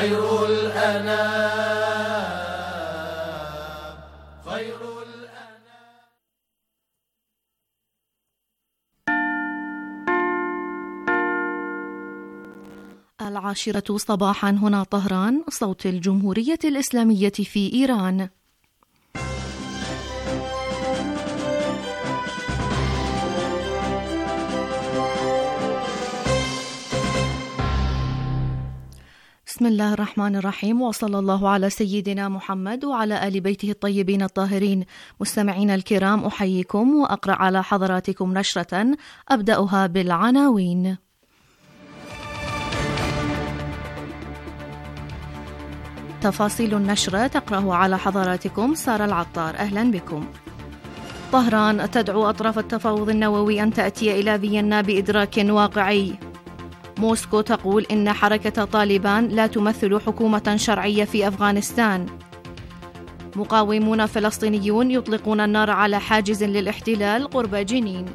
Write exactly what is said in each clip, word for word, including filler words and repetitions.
خير الأنام خير العاشرة صباحا هنا طهران، صوت الجمهورية الإسلامية في إيران. بسم الله الرحمن الرحيم، وصلى الله على سيدنا محمد وعلى آل بيته الطيبين الطاهرين. مستمعين الكرام، أحييكم وأقرأ على حضراتكم نشرة أبدأها بالعناوين. تفاصيل النشرة تقرأه على حضراتكم سارة العطار. أهلا بكم. طهران تدعو أطراف التفاوض النووي أن تأتي إلى فيينا بإدراك واقعي. موسكو تقول إن حركة طالبان لا تمثل حكومة شرعية في أفغانستان. مقاومون فلسطينيون يطلقون النار على حاجز للاحتلال قرب جنين.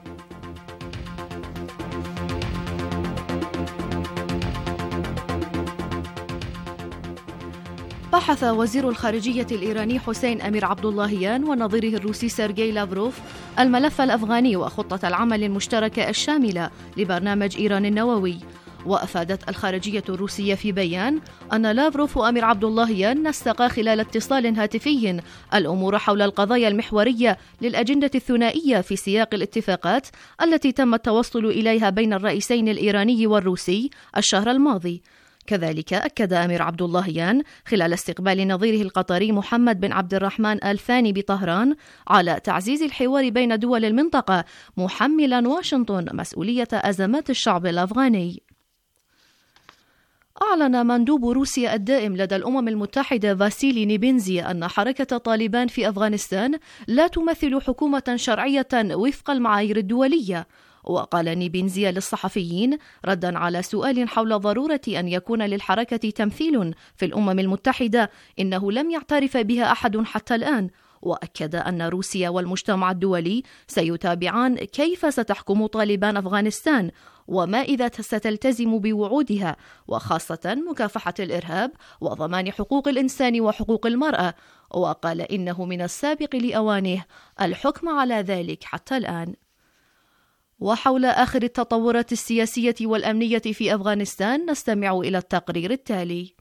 بحث وزير الخارجية الإيراني حسين أمير عبد اللهيان ونظيره الروسي سيرجي لافروف الملف الأفغاني وخطة العمل المشتركة الشاملة لبرنامج إيران النووي. وأفادت الخارجية الروسية في بيان أن لافروف وأمير عبد اللهيان نسقا خلال اتصال هاتفي الأمور حول القضايا المحورية للأجندة الثنائية في سياق الاتفاقات التي تم التوصل إليها بين الرئيسين الإيراني والروسي الشهر الماضي. كذلك أكد أمير عبد اللهيان خلال استقبال نظيره القطري محمد بن عبد الرحمن آل ثاني بطهران على تعزيز الحوار بين دول المنطقة، محملا واشنطن مسؤولية أزمات الشعب الأفغاني. أعلن مندوب روسيا الدائم لدى الأمم المتحدة فاسيلي نيبينزي أن حركة طالبان في أفغانستان لا تمثل حكومة شرعية وفق المعايير الدولية. وقال نيبينزي للصحفيين ردا على سؤال حول ضرورة أن يكون للحركة تمثيل في الأمم المتحدة إنه لم يعترف بها أحد حتى الآن، وأكد أن روسيا والمجتمع الدولي سيتابعان كيف ستحكم طالبان أفغانستان وما إذا ستلتزم بوعودها، وخاصة مكافحة الإرهاب وضمان حقوق الإنسان وحقوق المرأة. وقال إنه من السابق لأوانه الحكم على ذلك حتى الآن. وحول آخر التطورات السياسية والأمنية في أفغانستان نستمع إلى التقرير التالي.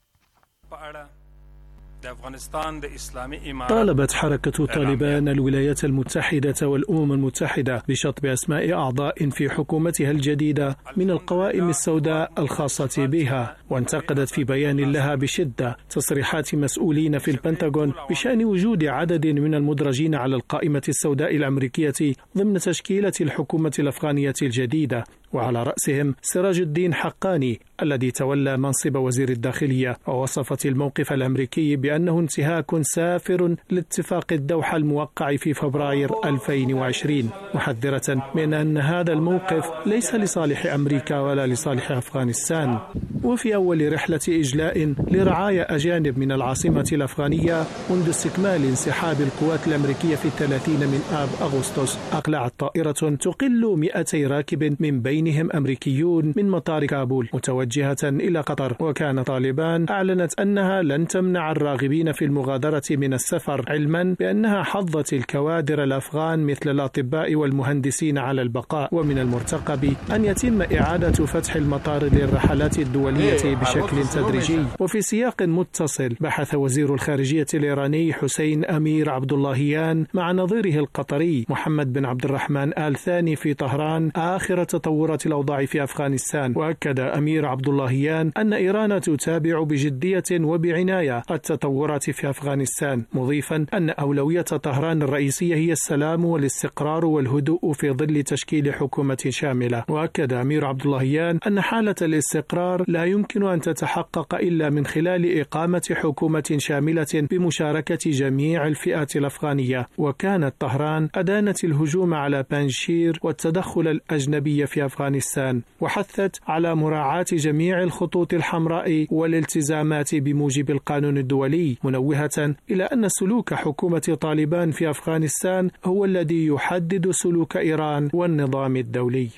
طالبت حركة طالبان الولايات المتحدة والأمم المتحدة بشطب أسماء أعضاء في حكومتها الجديدة من القوائم السوداء الخاصة بها، وانتقدت في بيان لها بشدة تصريحات مسؤولين في البنتاغون بشأن وجود عدد من المدرجين على القائمة السوداء الأمريكية ضمن تشكيلة الحكومة الأفغانية الجديدة، وعلى رأسهم سراج الدين حقاني الذي تولى منصب وزير الداخلية. ووصفت الموقف الأمريكي بأنه انتهاك سافر لاتفاق الدوحة الموقع في فبراير ألفين وعشرين، محذرة من أن هذا الموقف ليس لصالح أمريكا ولا لصالح أفغانستان. وفي أول رحلة إجلاء لرعايا أجانب من العاصمة الأفغانية منذ استكمال انسحاب القوات الأمريكية في الثلاثين من آب أغسطس، أقلعت طائرة تقل مئتي راكب من بينهم أمريكيون من مطار كابول متوجهة إلى قطر. وكان طالبان أعلنت أنها لن تمنع الراغبين في المغادرة من السفر، علما بأنها حضت الكوادر الأفغان مثل الأطباء والمهندسين على البقاء. ومن المرتقب أن يتم إعادة فتح المطار للرحلات الدولية بشكل تدريجي. وفي سياق متصل بحث وزير الخارجية الإيراني حسين أمير عبد اللهيان مع نظيره القطري محمد بن عبد الرحمن آل ثاني في طهران آخر تطورات الأوضاع في أفغانستان. وأكد أمير عبد اللهيان أن إيران تتابع بجدية وبعناية التطورات في أفغانستان، مضيفا أن أولوية طهران الرئيسية هي السلام والاستقرار والهدوء في ظل تشكيل حكومة شاملة. وأكد أمير عبد اللهيان أن حالة الاستقرار لا يمكن أن تتحقق إلا من خلال إقامة حكومة شاملة بمشاركة جميع الفئات الأفغانية. وكانت طهران أدانت الهجوم على بانشير والتدخل الأجنبي في أفغانستان، وحثت على مراعاة جميع الخطوط الحمراء والالتزامات بموجب القانون الدولي، منوهة إلى أن سلوك حكومة طالبان في أفغانستان هو الذي يحدد سلوك إيران والنظام الدولي.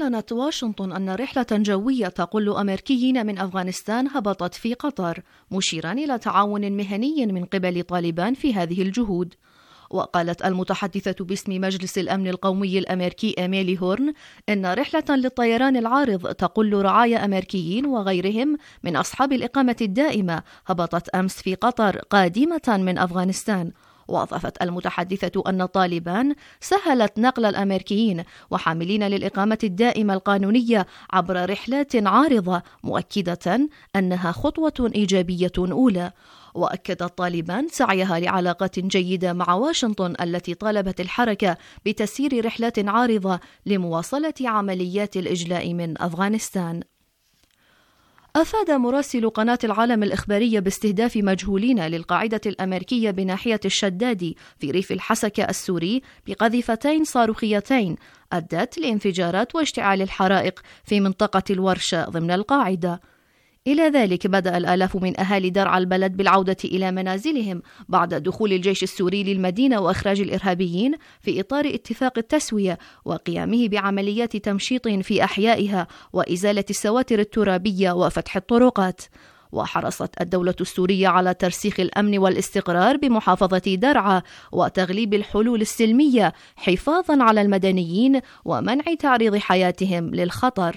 أعلنت واشنطن أن رحلة جوية تقل أمريكيين من أفغانستان هبطت في قطر، مشيرا إلى تعاون مهني من قبل طالبان في هذه الجهود. وقالت المتحدثة باسم مجلس الأمن القومي الأمريكي إيميلي هورن إن رحلة للطيران العارض تقل رعايا أمريكيين وغيرهم من أصحاب الإقامة الدائمة هبطت أمس في قطر قادمة من أفغانستان. وأضافت المتحدثة أن طالبان سهلت نقل الأمريكيين وحاملين للإقامة الدائمة القانونية عبر رحلات عارضة، مؤكدة أنها خطوة إيجابية أولى. وأكدت طالبان سعيها لعلاقات جيدة مع واشنطن التي طالبت الحركة بتسيير رحلات عارضة لمواصلة عمليات الإجلاء من أفغانستان. أفاد مراسل قناة العالم الإخبارية باستهداف مجهولين للقاعدة الأمريكية بناحية الشدادي في ريف الحسكة السوري بقذيفتين صاروخيتين أدت لانفجارات واشتعال الحرائق في منطقة الورشة ضمن القاعدة. إلى ذلك بدأ الآلاف من أهالي درعا البلد بالعودة إلى منازلهم بعد دخول الجيش السوري للمدينة وإخراج الإرهابيين في إطار اتفاق التسوية وقيامه بعمليات تمشيط في أحيائها وإزالة السواتر الترابية وفتح الطرقات. وحرصت الدولة السورية على ترسيخ الأمن والاستقرار بمحافظة درعا وتغليب الحلول السلمية حفاظا على المدنيين ومنع تعريض حياتهم للخطر.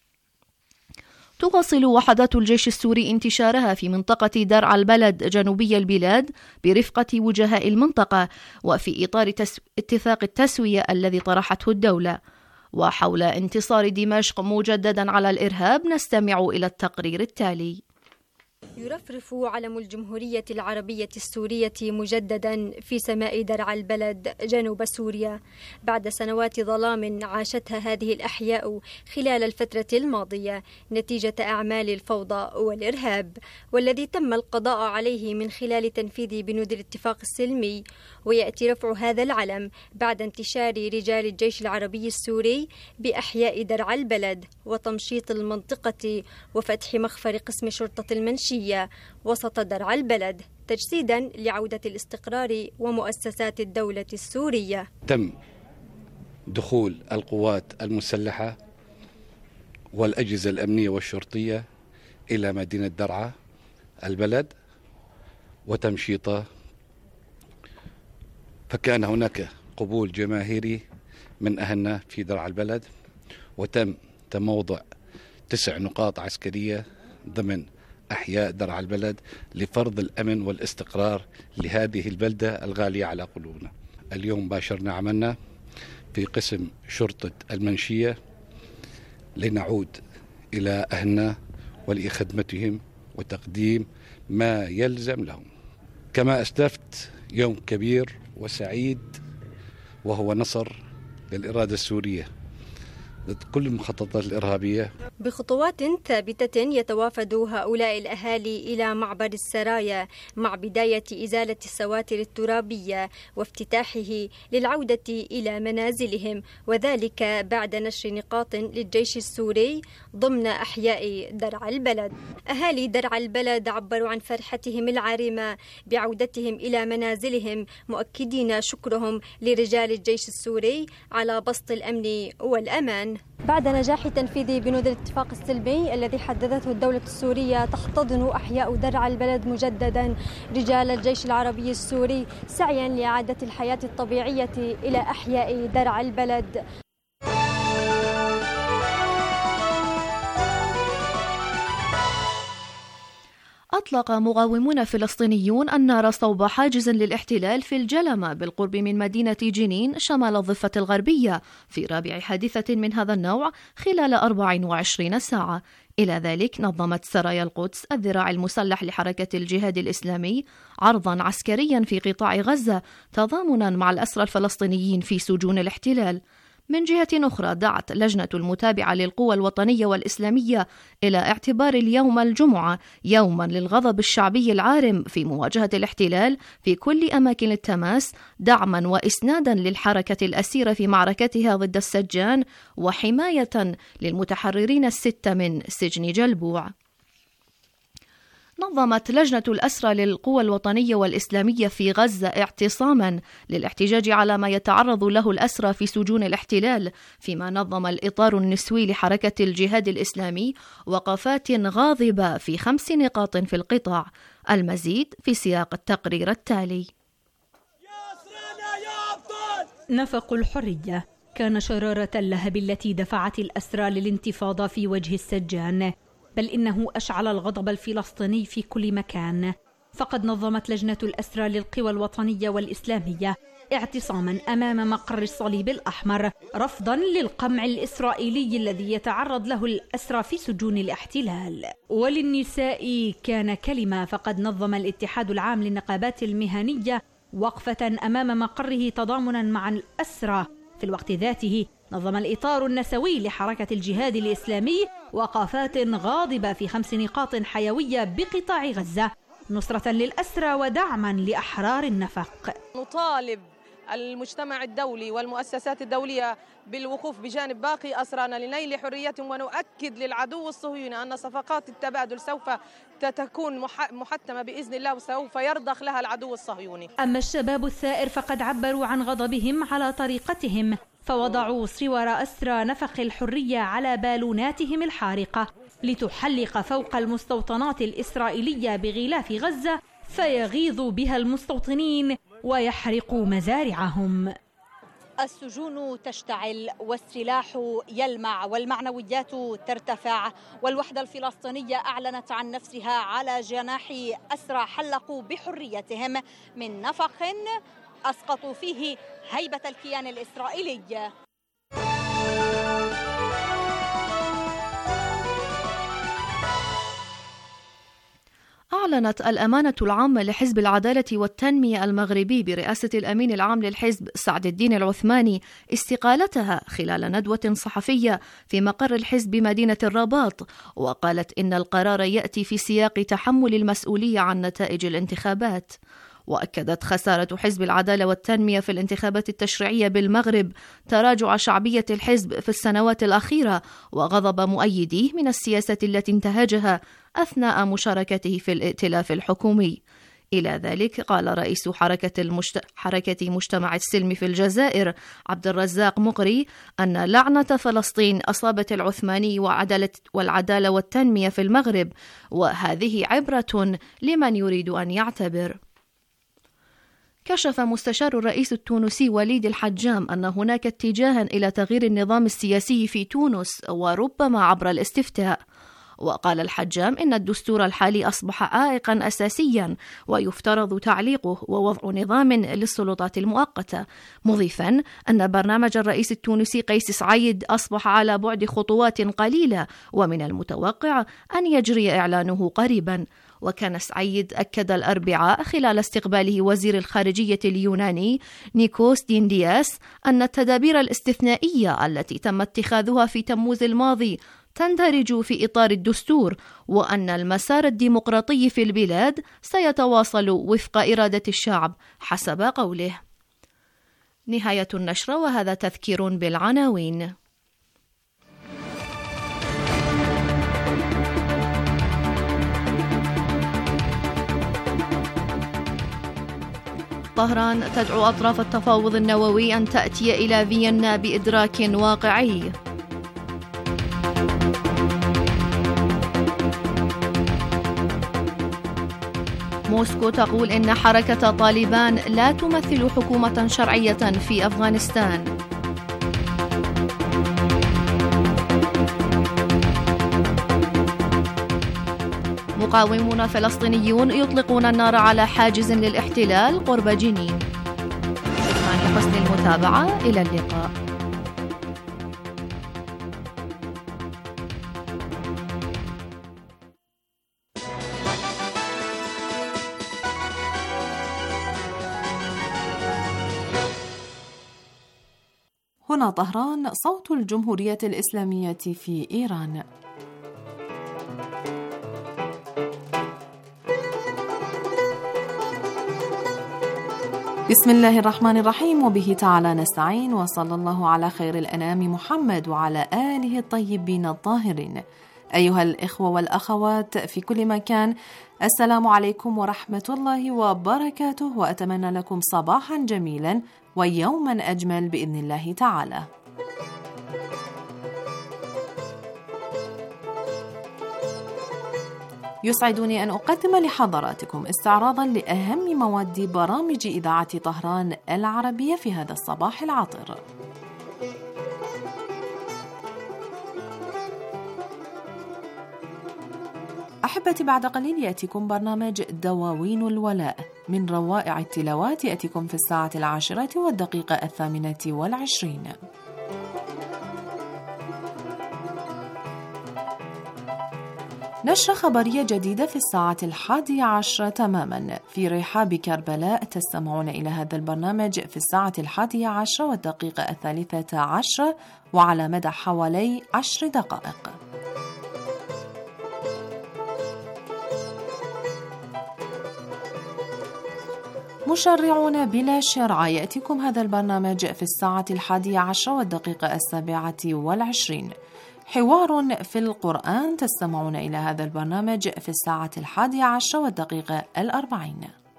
تواصل وحدات الجيش السوري انتشارها في منطقة درعا البلد جنوبي البلاد برفقة وجهاء المنطقة وفي إطار تس... اتفاق التسوية الذي طرحته الدولة. وحول انتصار دمشق مجددا على الإرهاب نستمع إلى التقرير التالي. يرفرف علم الجمهورية العربية السورية مجددا في سماء درعا البلد جنوب سوريا بعد سنوات ظلام عاشتها هذه الأحياء خلال الفترة الماضية نتيجة أعمال الفوضى والإرهاب، والذي تم القضاء عليه من خلال تنفيذ بنود الاتفاق السلمي. ويأتي رفع هذا العلم بعد انتشار رجال الجيش العربي السوري بأحياء درعا البلد وتمشيط المنطقة وفتح مخفر قسم شرطة المنشية وسط درعا البلد تجسيدا لعودة الاستقرار ومؤسسات الدولة السورية. تم دخول القوات المسلحة والأجهزة الأمنية والشرطية إلى مدينة درعا البلد وتمشيطه، فكان هناك قبول جماهيري من أهلنا في درعا البلد، وتم تموضع تسع نقاط عسكرية ضمن أحياء درعا البلد لفرض الأمن والاستقرار لهذه البلدة الغالية على قلوبنا. اليوم باشرنا عملنا في قسم شرطة المنشية لنعود إلى أهلنا ولخدمتهم وتقديم ما يلزم لهم. كما أسلفت، يوم كبير وسعيد وهو نصر للإرادة السورية ضد كل المخططات الإرهابية. بخطوات ثابتة يتوافد هؤلاء الأهالي إلى معبر السرايا مع بداية إزالة السواتر الترابية وافتتاحه للعودة إلى منازلهم، وذلك بعد نشر نقاط للجيش السوري ضمن أحياء درعا البلد. أهالي درعا البلد عبروا عن فرحتهم العارمة بعودتهم إلى منازلهم، مؤكدين شكرهم لرجال الجيش السوري على بسط الأمن والأمان. بعد نجاح تنفيذ بنود الاتفاق السلمي الذي حددته الدولة السورية، تحتضن أحياء درعا البلد مجددا رجال الجيش العربي السوري سعيا لإعادة الحياة الطبيعية إلى أحياء درعا البلد. أطلق مقاومون فلسطينيون النار صوب حاجز للاحتلال في الجلمة بالقرب من مدينة جنين شمال الضفة الغربية في رابع حادثة من هذا النوع خلال أربع وعشرين ساعة. إلى ذلك نظمت سرايا القدس الذراع المسلح لحركة الجهاد الإسلامي عرضا عسكريا في قطاع غزة تضامنا مع الأسرى الفلسطينيين في سجون الاحتلال. من جهة أخرى دعت لجنة المتابعة للقوى الوطنية والإسلامية إلى اعتبار اليوم الجمعة يوما للغضب الشعبي العارم في مواجهة الاحتلال في كل أماكن التماس، دعما وإسنادا للحركة الأسيرة في معركتها ضد السجان وحماية للمتحررين الستة من سجن جلبوع. نظمت لجنة الأسرى للقوى الوطنية والإسلامية في غزة اعتصاما للاحتجاج على ما يتعرض له الأسرى في سجون الاحتلال، فيما نظم الإطار النسوي لحركة الجهاد الإسلامي وقفات غاضبة في خمس نقاط في القطاع. المزيد في سياق التقرير التالي. نفق الحرية كان شرارة اللهب التي دفعت الأسرى للانتفاضة في وجه السجان، بل إنه أشعل الغضب الفلسطيني في كل مكان. فقد نظمت لجنة الأسرى للقوى الوطنية والإسلامية اعتصاما أمام مقر الصليب الأحمر رفضا للقمع الإسرائيلي الذي يتعرض له الأسرى في سجون الاحتلال. وللنساء كان كلمة، فقد نظم الاتحاد العام للنقابات المهنية وقفة أمام مقره تضامنا مع الأسرى. في الوقت ذاته نظم الإطار النسوي لحركة الجهاد الإسلامي وقفات غاضبة في خمس نقاط حيوية بقطاع غزة نصرة للأسرى ودعما لأحرار النفق. نطالب المجتمع الدولي والمؤسسات الدولية بالوقوف بجانب باقي أسرانا لنيل حريتهم، ونؤكد للعدو الصهيوني أن صفقات التبادل سوف تكون محتمة بإذن الله وسوف يرضخ لها العدو الصهيوني. أما الشباب الثائر فقد عبروا عن غضبهم على طريقتهم، فوضعوا صور أسرى نفق الحرية على بالوناتهم الحارقة لتحلق فوق المستوطنات الإسرائيلية بغلاف غزة فيغيظ بها المستوطنين ويحرقوا مزارعهم. السجون تشتعل والسلاح يلمع والمعنويات ترتفع، والوحدة الفلسطينية أعلنت عن نفسها على جناح أسرى حلقوا بحريتهم من نفق أسقطوا فيه هيبة الكيان الإسرائيلي. أعلنت الأمانة العامة لحزب العدالة والتنمية المغربي برئاسة الأمين العام للحزب سعد الدين العثماني استقالتها خلال ندوة صحفية في مقر الحزب بمدينة الرباط، وقالت إن القرار يأتي في سياق تحمل المسؤولية عن نتائج الانتخابات. وأكدت خسارة حزب العدالة والتنمية في الانتخابات التشريعية بالمغرب تراجع شعبية الحزب في السنوات الأخيرة وغضب مؤيديه من السياسة التي انتهجها أثناء مشاركته في الائتلاف الحكومي. إلى ذلك قال رئيس حركة, المجت... حركة مجتمع السلم في الجزائر عبد الرزاق مقري أن لعنة فلسطين أصابت العثماني وعدالة والعدالة والتنمية في المغرب، وهذه عبرة لمن يريد أن يعتبر. كشف مستشار الرئيس التونسي وليد الحجام أن هناك اتجاها إلى تغيير النظام السياسي في تونس وربما عبر الاستفتاء. وقال الحجام إن الدستور الحالي أصبح عائقا أساسيا ويفترض تعليقه ووضع نظام للسلطات المؤقتة، مضيفا أن برنامج الرئيس التونسي قيس سعيد أصبح على بعد خطوات قليلة ومن المتوقع أن يجري إعلانه قريبا. وكان سعيد أكد الأربعاء خلال استقباله وزير الخارجية اليوناني نيكوس ديندياس أن التدابير الاستثنائية التي تم اتخاذها في تموز الماضي تندرج في إطار الدستور، وأن المسار الديمقراطي في البلاد سيتواصل وفق إرادة الشعب حسب قوله. نهاية النشرة، وهذا تذكير بالعناوين. طهران تدعو أطراف التفاوض النووي أن تأتي إلى فيينا بإدراك واقعي. موسكو تقول إن حركة طالبان لا تمثل حكومة شرعية في أفغانستان. مقاومون فلسطينيون يطلقون النار على حاجز للاحتلال قرب جنين. شكرا لحسن المتابعة، إلى اللقاء. هنا طهران، صوت الجمهورية الإسلامية في إيران. بسم الله الرحمن الرحيم، وبه تعالى نستعين، وصلى الله على خير الأنام محمد وعلى آله الطيبين الطاهرين. أيها الإخوة والأخوات في كل مكان، السلام عليكم ورحمة الله وبركاته، وأتمنى لكم صباحا جميلا ويوما أجمل بإذن الله تعالى. يسعدني أن أقدم لحضراتكم استعراضا لأهم مواد برامج إذاعة طهران العربية في هذا الصباح العطر. أحبتي، بعد قليل يأتيكم برنامج دواوين الولاء. من روائع التلاوات يأتيكم في الساعة العاشرة والدقيقة الثامنة والعشرين. نشرة خبرية جديدة في الساعة الحادية عشرة تماما. في رحاب كربلاء تستمعون إلى هذا البرنامج في الساعة الحادية عشرة والدقيقة الثالثة عشرة وعلى مدى حوالي عشر دقائق. مشرعون بلا شرع يأتيكم هذا البرنامج في الساعة الحادية عشرة والدقيقة السابعة والعشرين. حوار في القرآن تستمعون إلى هذا البرنامج في الساعة الحادية عشرة والدقيقة الأربعين.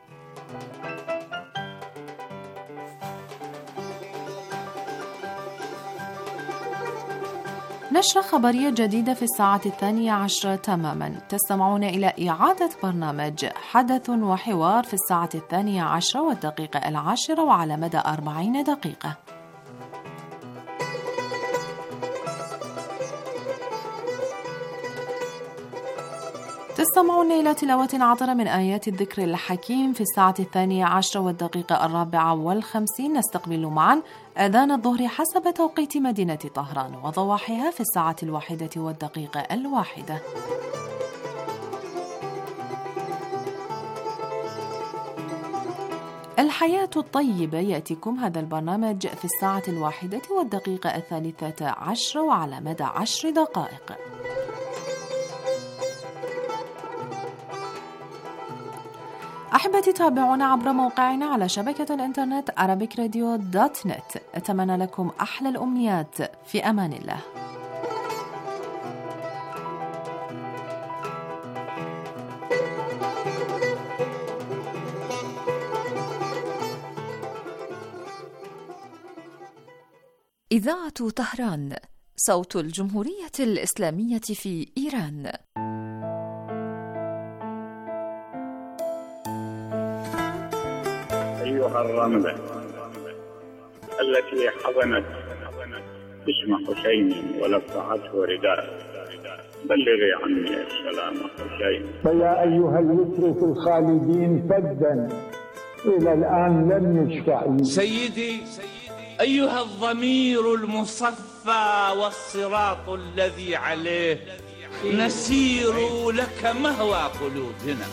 نشرة خبرية جديدة في الساعة الثانية عشرة تماما. تستمعون إلى إعادة برنامج حدث وحوار في الساعة الثانية عشرة والدقيقة العاشرة وعلى مدى أربعين دقيقة. تستمعون إلى تلاوة عطرة من آيات الذكر الحكيم في الساعة الثانية عشرة والدقيقة الرابعة والخمسين. نستقبل معا أذان الظهر حسب توقيت مدينة طهران وضواحيها في الساعة الواحدة والدقيقة الواحدة. الحياة الطيبة يأتيكم هذا البرنامج في الساعة الواحدة والدقيقة الثالثة عشرة وعلى مدى عشر دقائق. أحبتي، تابعونا عبر موقعنا على شبكة الإنترنت arabic radio دوت نت. أتمنى لكم أحلى الأمنيات. في أمان الله. إذاعة طهران، صوت الجمهورية الإسلامية في إيران. أيها الرملة التي حضنت اسم حسين ولفعته رداء، بلغي عني السلام حسين. فيا أيها الوتر في الخالدين فدا إلى الآن لم يشفع. سيدي أيها الضمير المصفى والصراط الذي عليه نسير لك مهوى قلوبنا.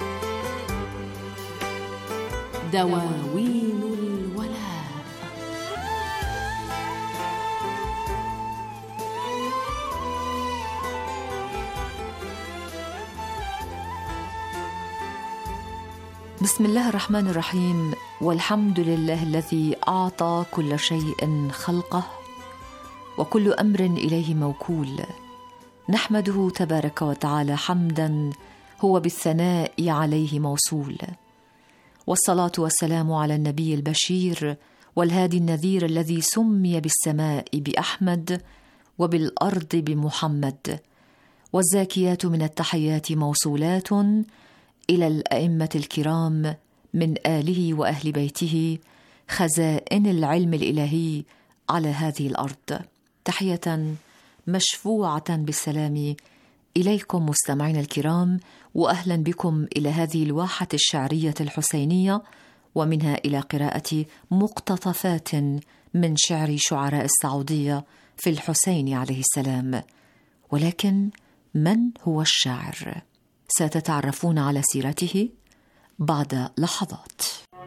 دواوين الولاء. بسم الله الرحمن الرحيم، والحمد لله الذي أعطى كل شيء خلقه وكل أمر إليه موكول. نحمده تبارك وتعالى حمدا هو بالثناء عليه موصول، والصلاة والسلام على النبي البشير والهادي النذير الذي سمي بالسماء بأحمد وبالأرض بمحمد، والزاكيات من التحيات موصولات إلى الأئمة الكرام من آله وأهل بيته خزائن العلم الإلهي على هذه الأرض. تحية مشفوعة بالسلام إليكم مستمعين الكرام، وأهلا بكم إلى هذه الواحة الشعرية الحسينية، ومنها إلى قراءة مقتطفات من شعر شعراء السعودية في الحسين عليه السلام. ولكن من هو الشاعر؟ ستتعرفون على سيرته بعد لحظات.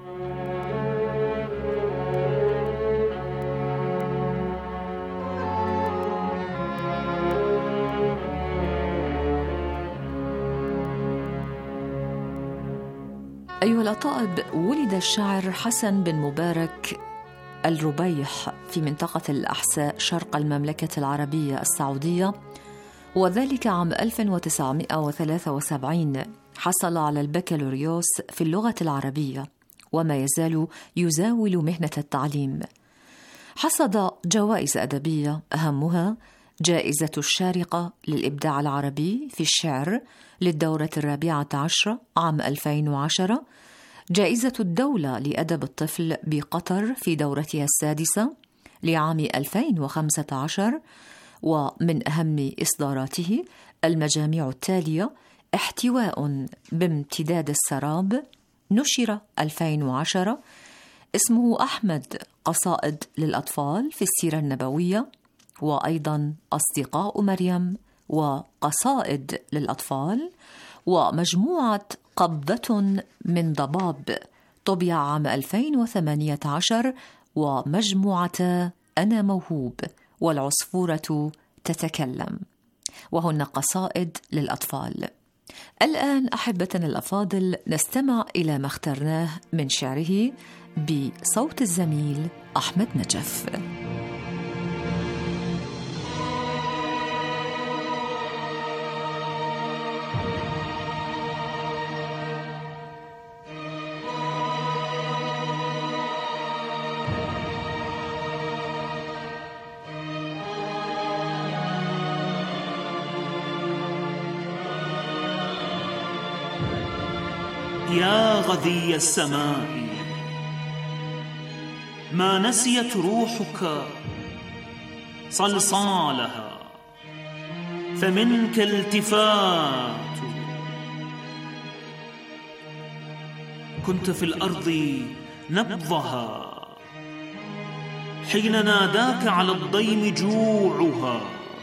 أيها الأطائب، ولد الشاعر حسن بن مبارك الربيح في منطقة الأحساء شرق المملكة العربية السعودية، وذلك عام ألف وتسعمائة وثلاثة وسبعين. حصل على البكالوريوس في اللغة العربية وما يزال يزاول مهنة التعليم. حصد جوائز أدبية أهمها جائزة الشارقة للإبداع العربي في الشعر للدورة الرابعة عشرة عام ألفين وعشرة، جائزة الدولة لأدب الطفل بقطر في دورتها السادسة لعام ألفين وخمسة عشر، ومن أهم إصداراته المجاميع التالية: احتواء بامتداد السراب نشر ألفين وعشرة، اسمه أحمد قصائد للأطفال في السيرة النبوية، وأيضا أصدقاء مريم وقصائد للأطفال، ومجموعة قبضة من ضباب طبع عام ألفين وثمانية عشر، ومجموعة أنا موهوب والعصفورة تتكلم، وهن قصائد للأطفال. الآن أحبتنا الأفاضل نستمع إلى ما اخترناه من شعره بصوت الزميل أحمد نجف. يا غذي السماء، ما نسيت روحك صلصالها، فمنك التفات. كنت في الأرض نبضها حين ناداك على الضيم جوعها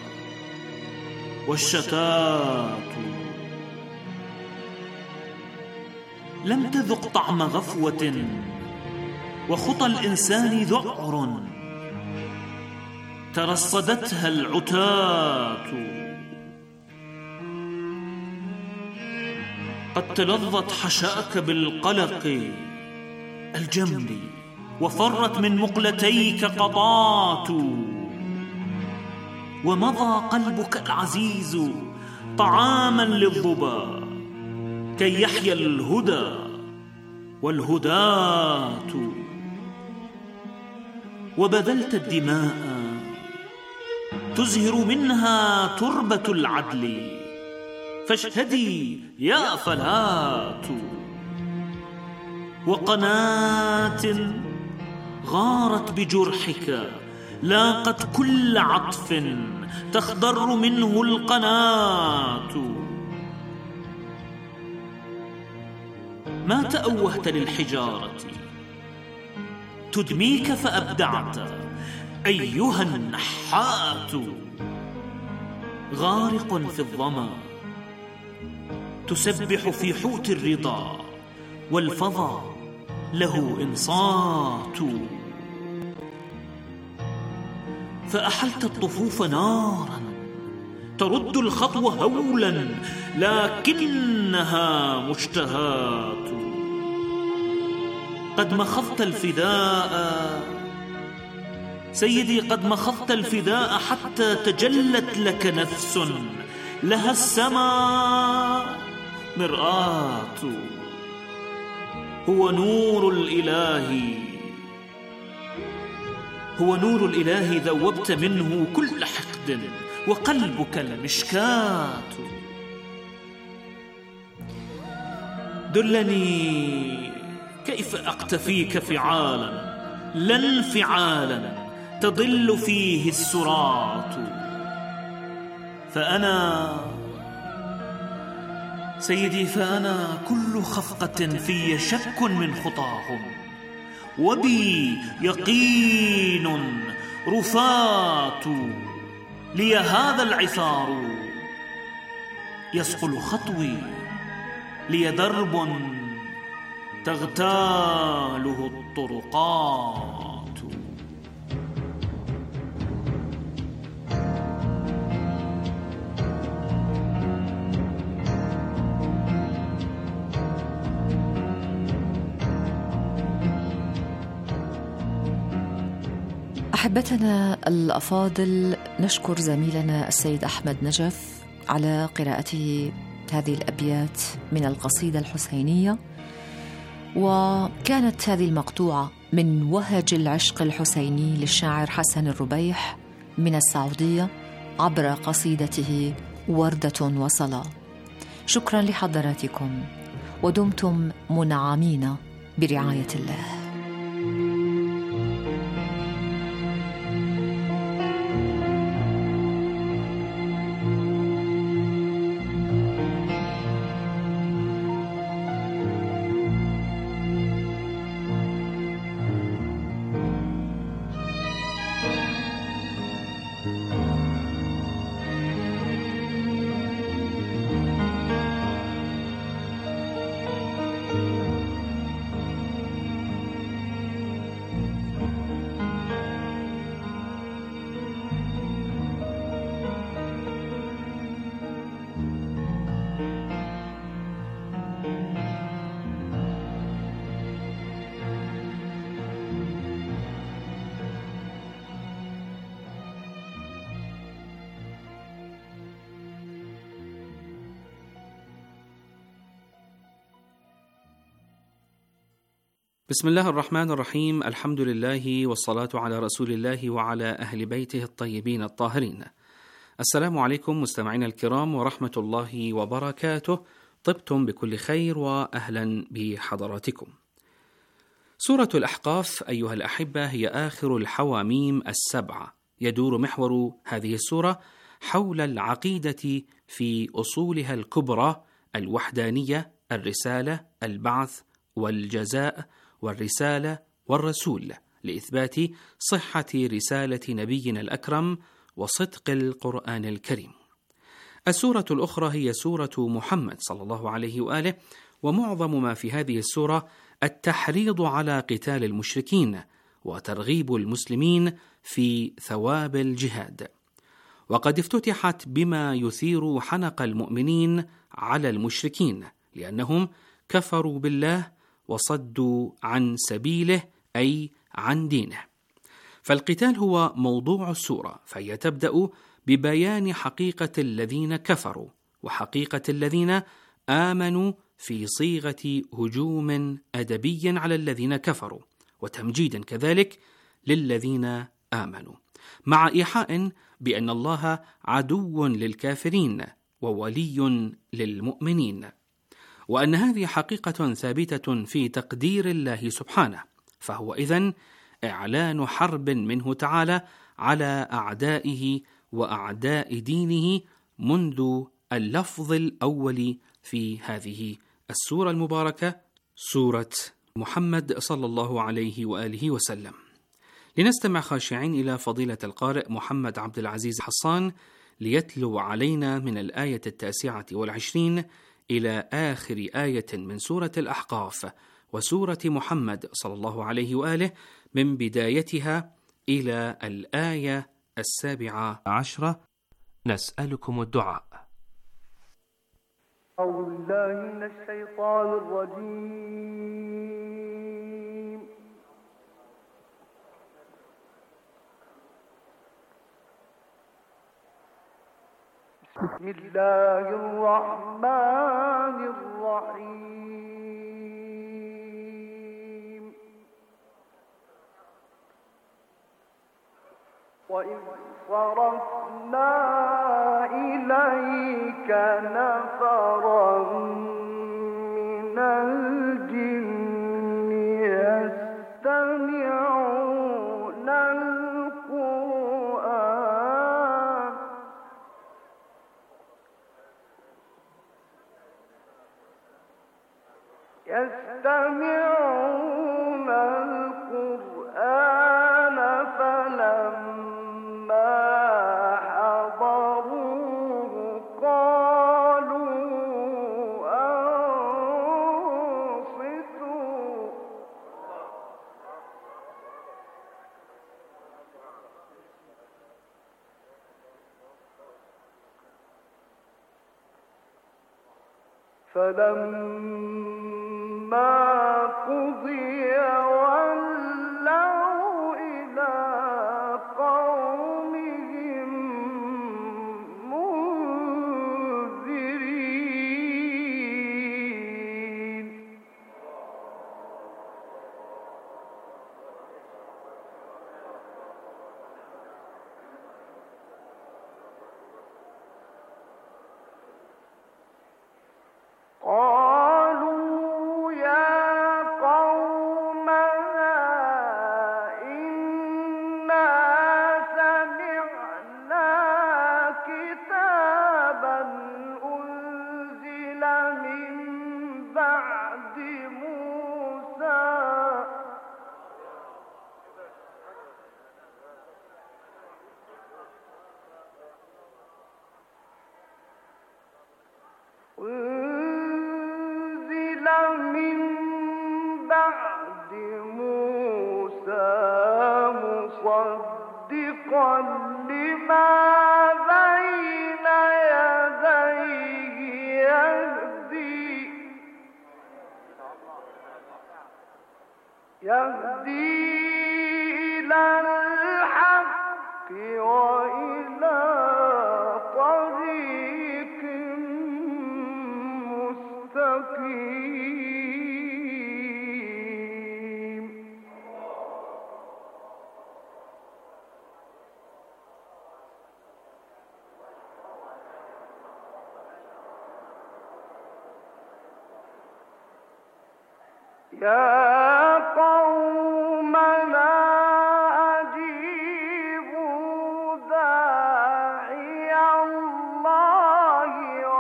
والشتات. لم تذق طعم غفوة وخطى الإنسان ذعر ترصدتها العتات. قد تلظت حشاك بالقلق الجمل وفرت من مقلتيك قطات، ومضى قلبك العزيز طعاما للظبا كي يحيا الهدى والهداة. وبذلت الدماء تزهر منها تربة العدل، فاشهدي يا فلات. وقناة غارت بجرحك لاقت كل عطف تخضر منه القناة. ما تأوهت للحجارة تدميك فأبدعت أيها النحات. غارق في الظما تسبح في حوت الرضا، والفضا له إنصات. فأحلت الطفوف نارا ترد الخطوة هولا، لكنها مشتهات. قد مخضت الفداء سيدي، قد مخضت الفداء حتى تجلت لك نفس لها السماء مرآة. هو نور الإله، هو نور الإله ذوبت منه كل حقد، وقلبك المشكاة. دلني كيف أقتفيك فعالا لا انفعالا تضل فيه السرات. فأنا سيدي، فأنا كل خفقة في شك من خطاهم، وبي يقين رفات. لي هذا العثار يسقل خطوي، لي درب تغتاله الطرقات. أحبتنا الأفاضل، نشكر زميلنا السيد أحمد نجف على قراءته هذه الأبيات من القصيدة الحسينية. وكانت هذه المقطوعة من وهج العشق الحسيني للشاعر حسن الربيح من السعودية عبر قصيدته وردة وصلاة. شكرا لحضراتكم، ودمتم منعمين برعاية الله. بسم الله الرحمن الرحيم. الحمد لله والصلاة على رسول الله وعلى أهل بيته الطيبين الطاهرين. السلام عليكم مستمعينا الكرام ورحمة الله وبركاته. طبتم بكل خير وأهلا بحضراتكم. سورة الأحقاف أيها الأحبة هي آخر الحواميم السبعة. يدور محور هذه السورة حول العقيدة في أصولها الكبرى: الوحدانية، الرسالة، البعث والجزاء والرسالة والرسول، لإثبات صحة رسالة نبينا الأكرم وصدق القرآن الكريم. السورة الأخرى هي سورة محمد صلى الله عليه وآله، ومعظم ما في هذه السورة التحريض على قتال المشركين وترغيب المسلمين في ثواب الجهاد. وقد افتتحت بما يثير حنق المؤمنين على المشركين، لأنهم كفروا بالله وصدوا عن سبيله أي عن دينه. فالقتال هو موضوع السورة، فهي تبدأ ببيان حقيقة الذين كفروا وحقيقة الذين آمنوا في صيغة هجوم أدبي على الذين كفروا، وتمجيدا كذلك للذين آمنوا، مع إيحاء بأن الله عدو للكافرين وولي للمؤمنين، وأن هذه حقيقة ثابتة في تقدير الله سبحانه. فهو إذن إعلان حرب منه تعالى على أعدائه وأعداء دينه منذ اللفظ الأول في هذه السورة المباركة، سورة محمد صلى الله عليه وآله وسلم. لنستمع خاشعين إلى فضيلة القارئ محمد عبد العزيز حصان ليتلو علينا من الآية التاسعة والعشرين إلى آخر آية من سورة الأحقاف وسورة محمد صلى الله عليه وآله، من بدايتها إلى الآية السابعة عشرة. نسألكم الدعاء. أعوذ بالله من الشيطان الرجيم. بسم الله الرحمن الرحيم. وإذ صرفنا إليك نفرا من الجن يستمعون القرآن يستمعون القرآن فلما حضروه قالوا أنصتوا فلما قضي ولوا إلى قومهم منذرين. مصدقا لما بين يديه يهدي يهدي إلى الحق وإلى طريق مستقيم. يا قومنا أجيبوا داعي الله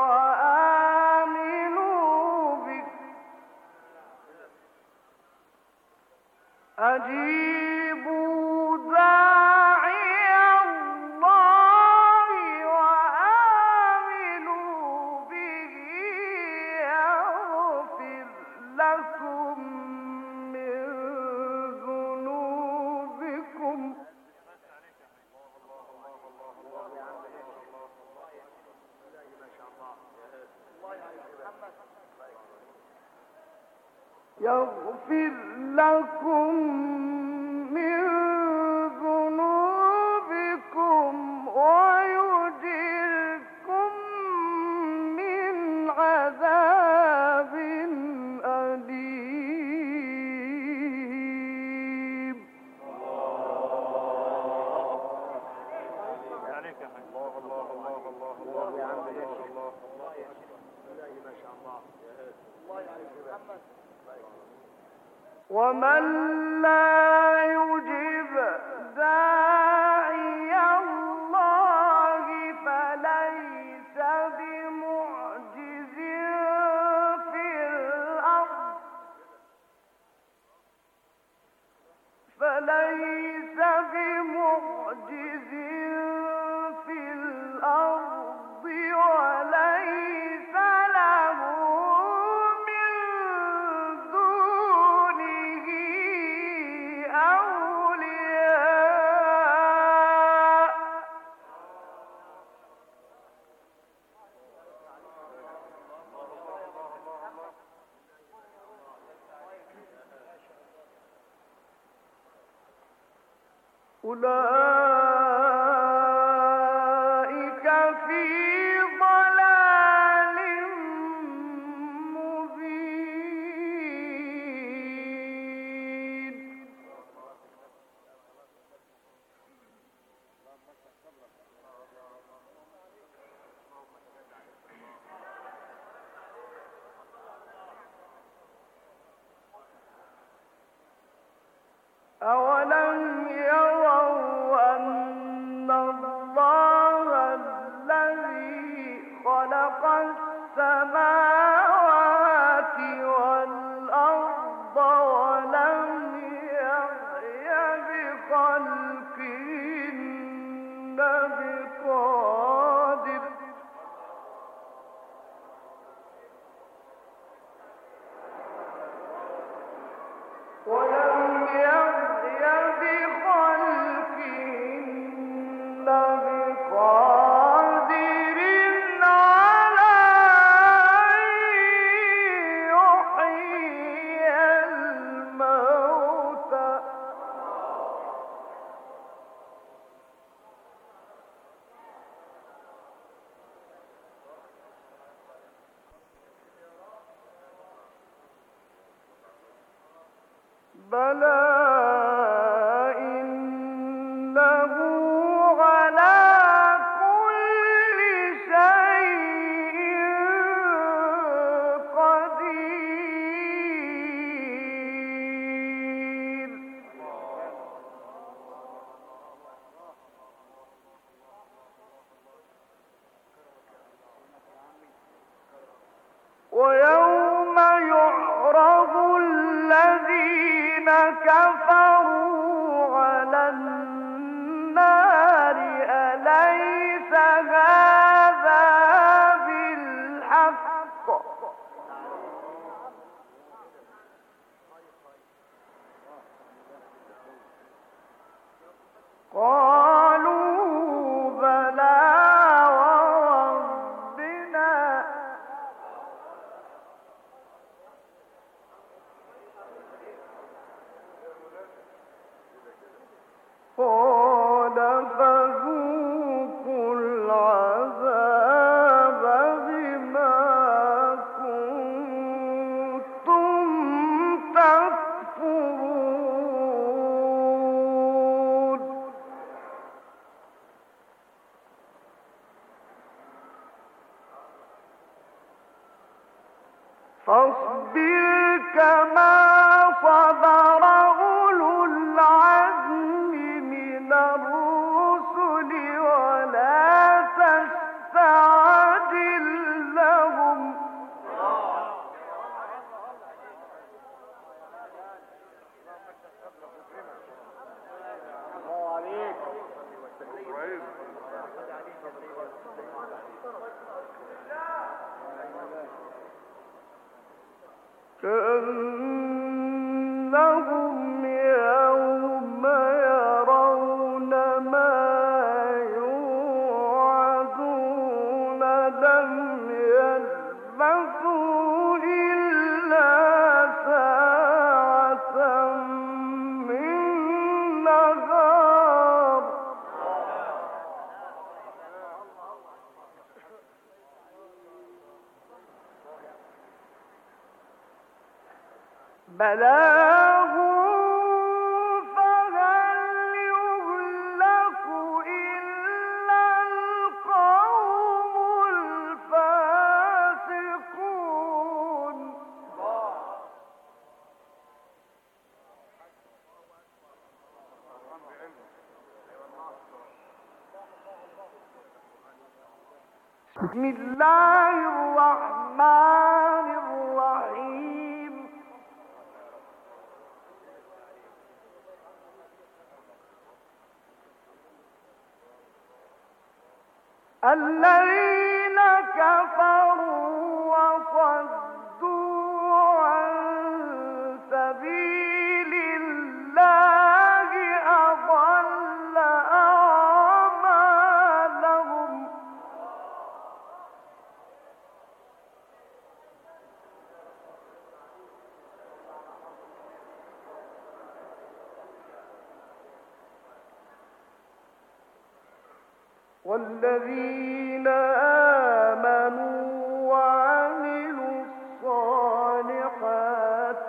وآمنوا به أجيبوا داعي الله وآمنوا به يغفر لكم من ذنوبكم يغفر لكم من ذنوبكم ويجركم من عذاب أليم. ومن لا يجب داعي الله فليس بمعجز في الأرض فليس بمعجز في الأرض وليس له من دونه أولياء. أولئك في ضلال مبين. أولم يروا أن الله الذي خلق السماوات والأرض ولم يعي بخلقهن بقادر ولم يعي بخلقهن بقادر على أن يحيي الموتى. بلى إنه على كل شيء قدير. ويوم يعرض الذين كفروا على النار أليس هذا بالحق فذوقوا العذاب بما كنتم تكفرون فاصبر كما صبر أولو العزم من الرسل ولا تستعجل لهم كأنهم يوم يرون ما يوعدون لم يلبثوا إلا ساعة من نهار بلاغ فهل يهلك إلا القوم الفاسقون بسم الله الرحمن الرحيم الذين كفروا وصدوا عن سبيل الله أضل أعمالهم والذين آمنوا وعملوا الصالحات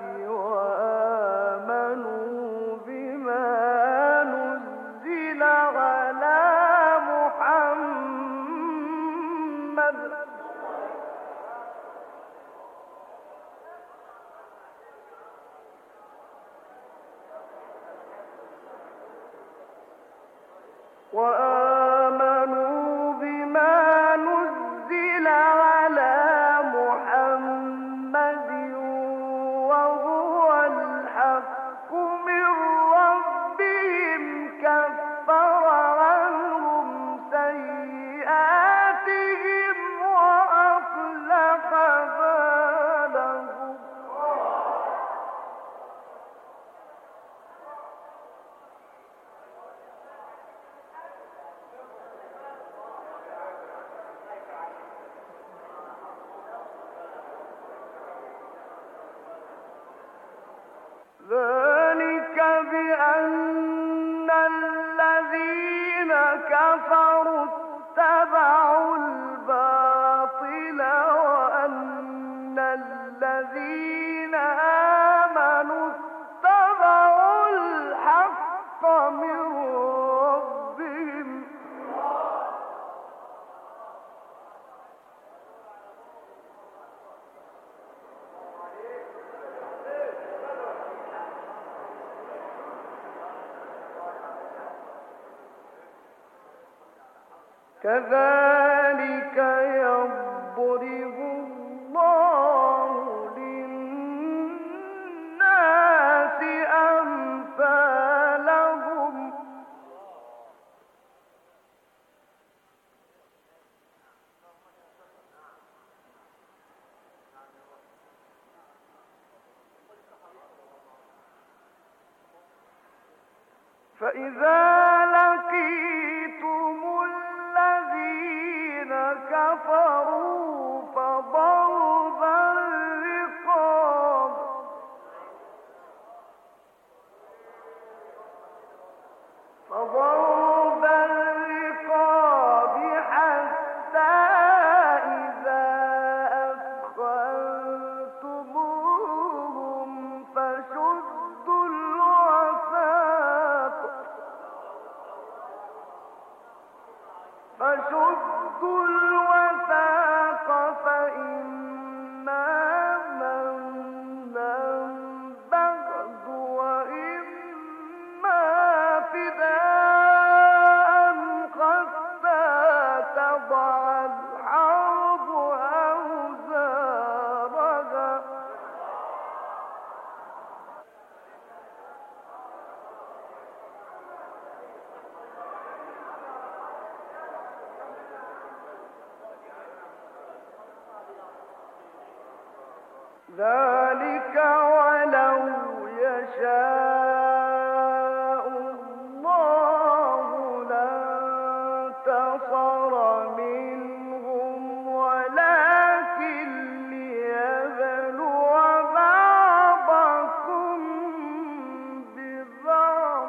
وآمنوا بما نزل على محمد وآمنوا بما نزل على محمد وهو الحق من ربهم كفر عنهم سيئاتهم وأصلح بالهم ذلك بأن الذين كفروا اتبعوا الباطل وأن الذين آمنوا اتبعوا الحق من ربهم كذلك يضرب الله للناس أمثالهم فإذا لقيتم الذين كفروا فضرب الرقاب فضرب فشدوا الوثاق فإما منا بعد وإما فداء حتى تضع الحرب أوزارها ذلك ولو يشاء الله لانتصر منهم ولكن ليبلو بعضكم ببعض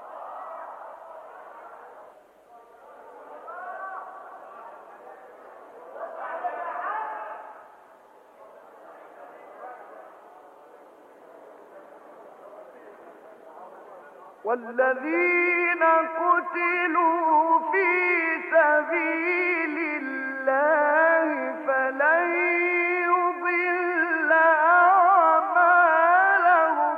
والذين قتلوا في سبيل الله فلن يضل أعمالهم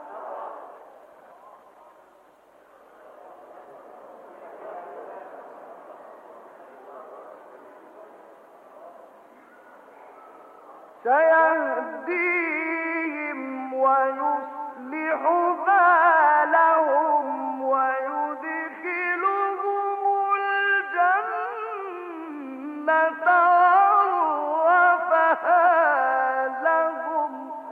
سيهديهم ويصلح بالهم ويدخلهم الجنة عرفها لهم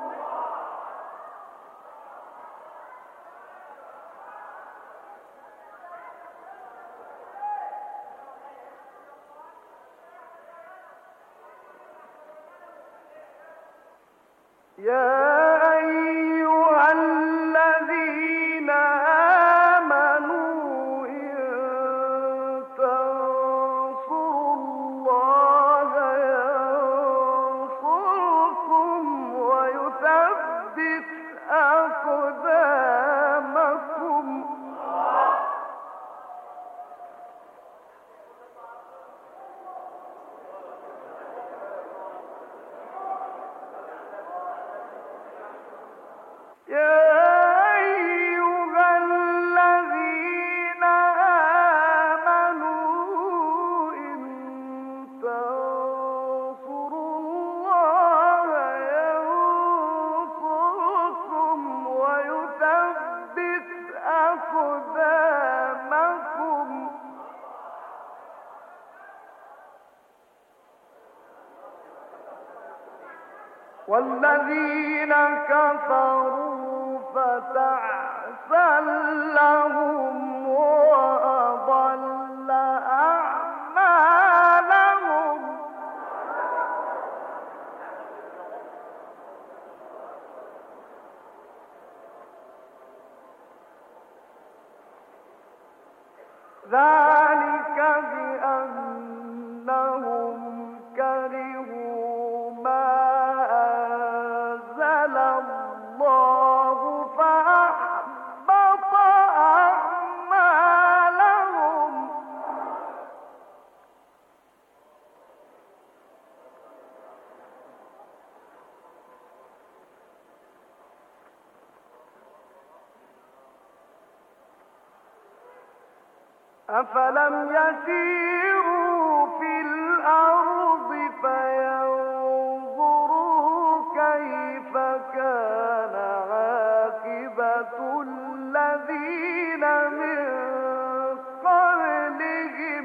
يا أيها الذين آمنوا إن تنصروا الله ينصركم ويثبت أقدامكم يا أيها الذين آمنوا إن تنصروا الله ينصركم ويثبت أقدامكم والذين كفروا فتعسا لهم وأضل أعمالهم ذلك بأنهم كرهوا ما أنزل الله فأحبط أعمالهم أفلم يسيروا في الأرض فينظروا كيف كان عاقبة الذين من قبلهم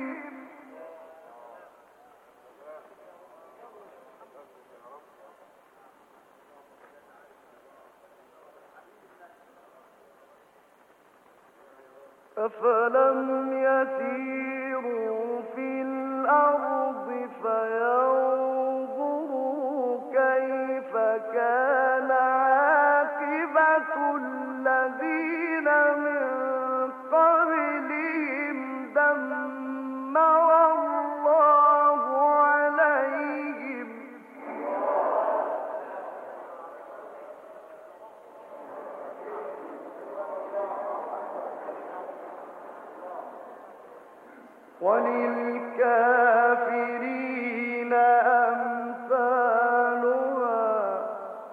أفلم يسيروا في الأرض فينظروا كيف كان عاقبة الذين من قبلهم دمر الله عليهم وللكافرين أمثالها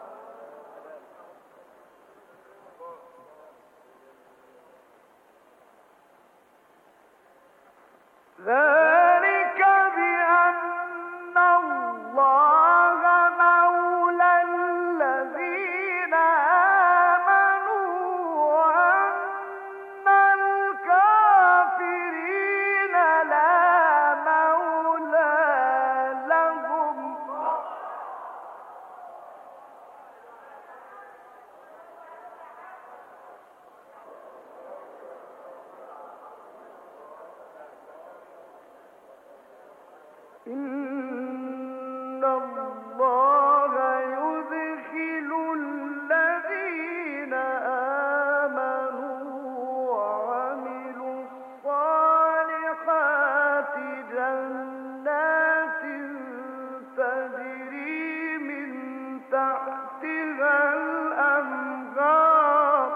ذلك بأن الله مولى الذين آمنوا وأن الكافرين لا مولى لهم إن الله يدخل الذين آمنوا وعملوا الصالحات جنات تجري من تحتها الأنهار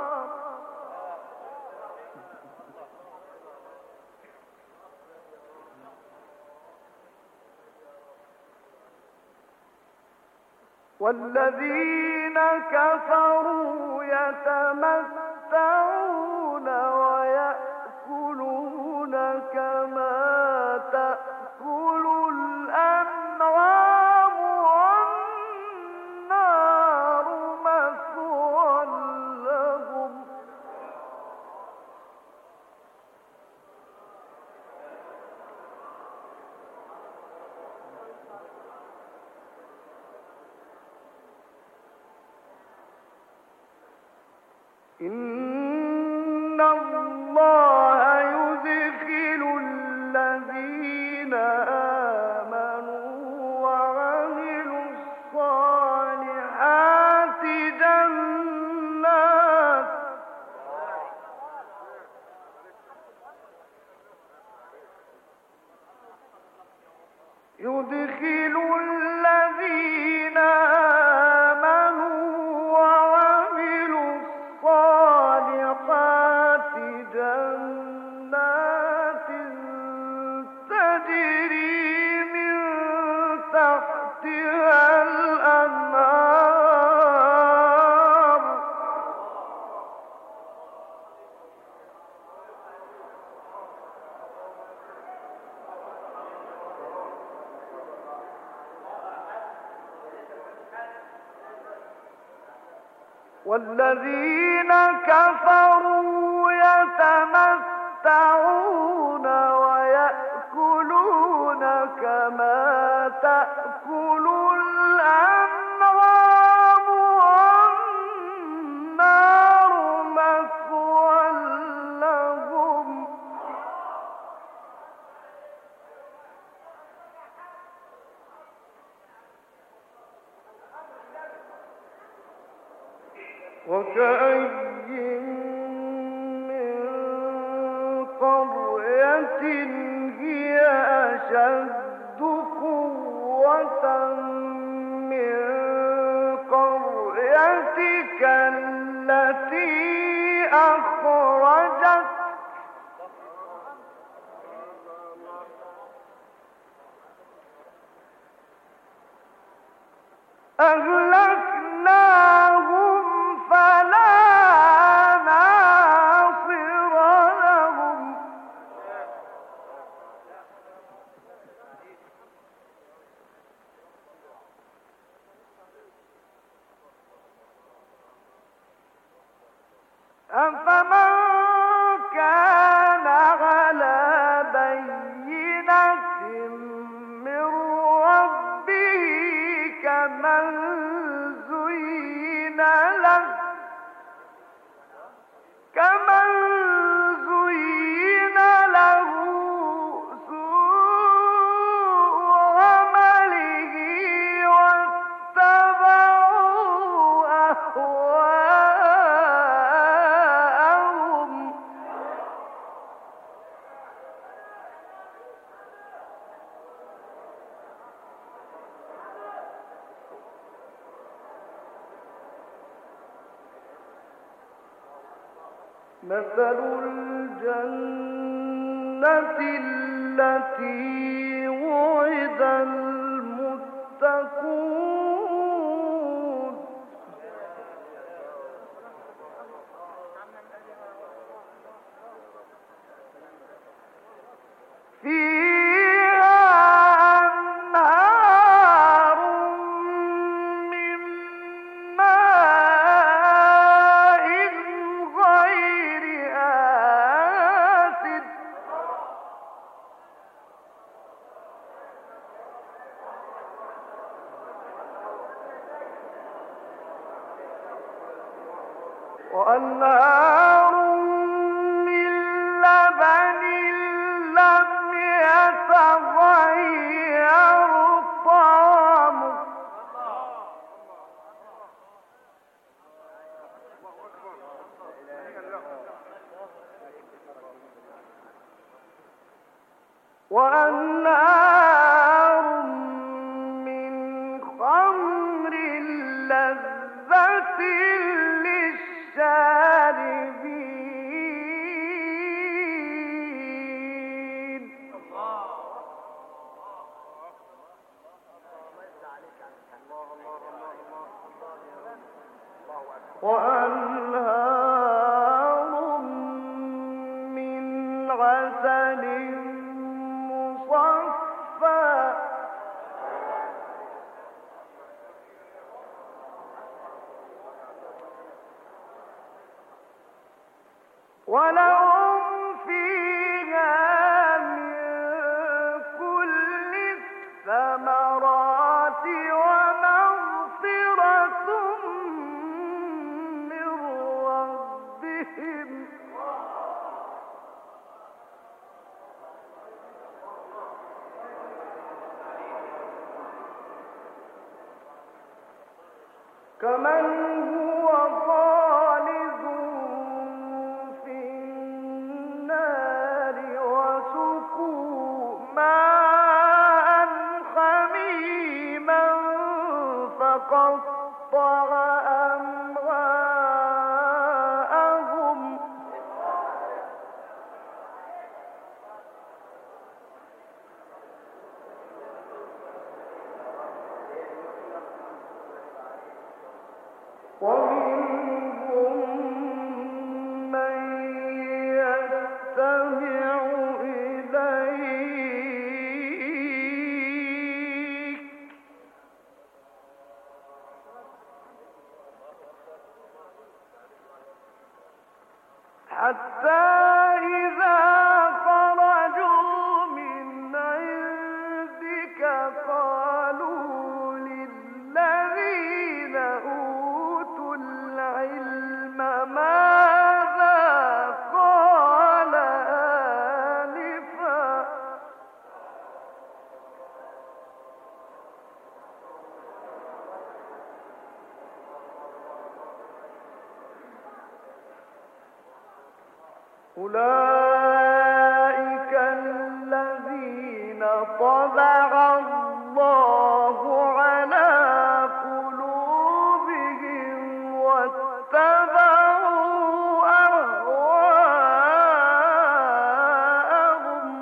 والذين كفروا يتمتعون ويأكلون كما تأكل الأنعام والنار مثوى لهم إن الله يدخل الذين آمنوا وعملوا الصالحات جنات يدخل الذين آمنوا وعملوا الصالحات جنات تجري من تحتها الأنهار والذين كفروا يتمتعون ويأكلون كما تأكل الأنعام والنار مثوى لهم وكأين من قرية هي أشد قوة من قريتك التي أخرجت أهلكناهم فلا ناصر لهم أفمن كان على بينة من ربه كمن زين له كمن زين له سوء عمله واتبعوا أهواءهم مثل الجنة التي وعد المتقون فيها أنهار من ماء غير آسن وأنهار من لبن لم يتغير طعمه وأنهار من خمر لذة للشاربين وأنهار من عسل مصفى ولهم فيها من كل الثمرات ومغفرة من ربهم كمن هو خالد في النار وسقوا ماء حميما فقطع أمعاءهم ومنهم من يستمع إليك حتى إذا خرجوا من عندك قالوا للذين أوتوا العلم ماذا قال آنفا أولئك الذين طبع الله على قلوبهم واتبعوا أهواءهم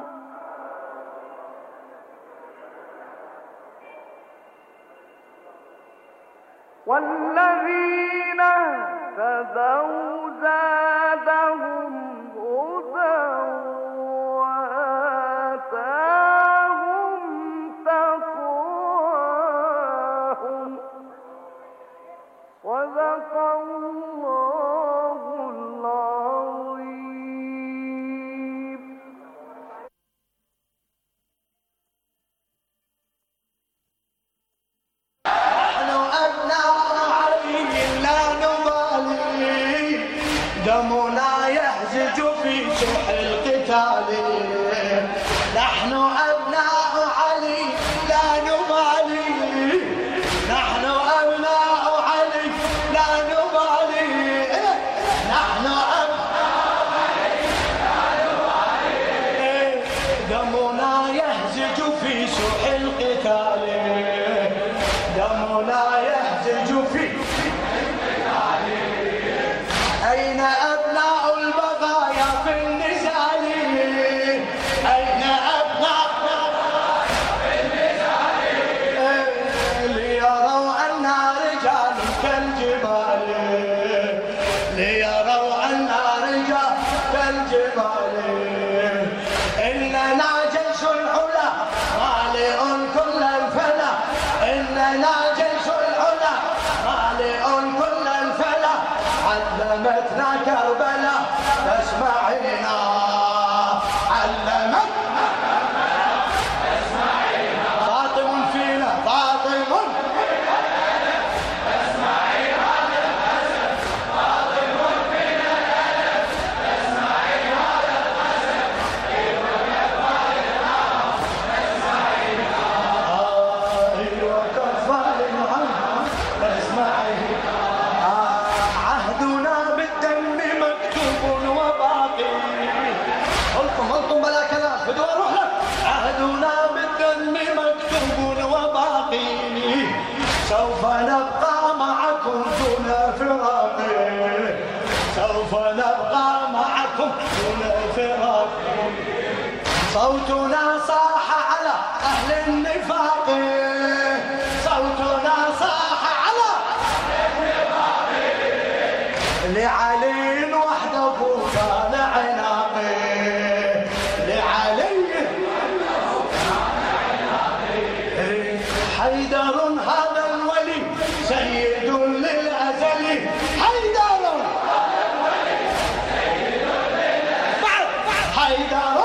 والذين اهتدوا زادهم هدى وآتاهم تقواهم صدق الله العظيم. نحن أبناء علي لا نبالي دمنا يهزج في سوح القتال. نحن أبناء علي لا نبالي نحن أبناء علي لا نبالي نحن أبناء علي لا نبالي دمنا يهزج في سوح القتال. دمنا يهزج في القتال. أين أبناء البغايا في النزال؟ أين أبناء العلا مالئ كل الفلا إننا جيش العلا مالئ كل الفلا علمتنا كربلاء تسمعينا علمتنا تسمعينا فاطم فينا فاطم تسمعينا فاطم فينا تسمعينا عهدنا بالدم مكتوب وباقي القم القم بلا كلام بدو اروح لك عهدنا بالدم مكتوب وباقي سوف نبقى معكم دون فراق سوف نبقى معكم دون فراق صوتنا صاح على أهل النفاق صوتنا صاح على أهل النفاق لعلي وحده كان عناقي لعلي حيدر هذا الولي سيد للأزل حيدر حيدر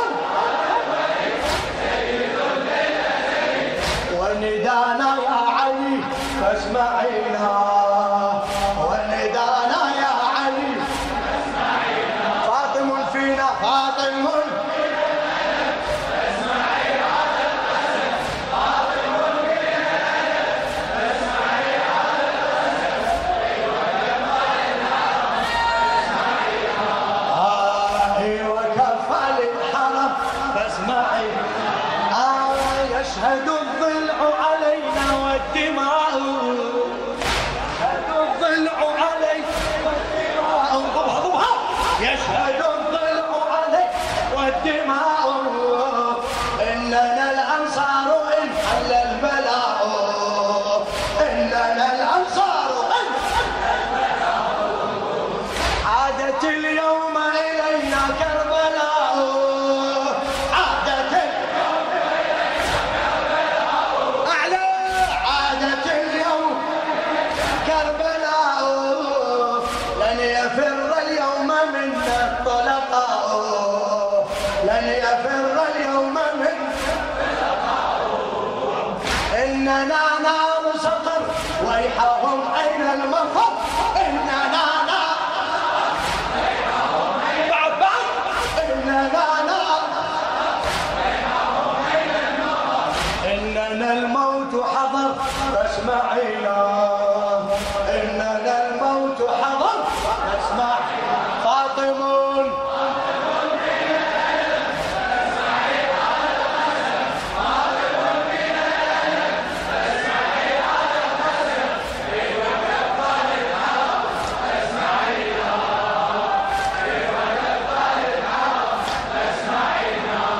وندانا يا علي فاسمعينا وندانا يا علي فاسمعينا فاطم فينا فاطم فاسمعينا فاطم فينا فاسمعينا وكفى للحرم فاسمعينا يشهد الضلع علينا والدماء يشهد الضلع علينا والدماء ضبها ضبها يشهد الضلع علينا والدماء إننا الأنصار إن حل البلاء إننا الأنصار إن حل البلاء عادت اليوم إلينا كربلاء عادت لن يفر اليوم من إننا نار سطر ويحهم أين المفر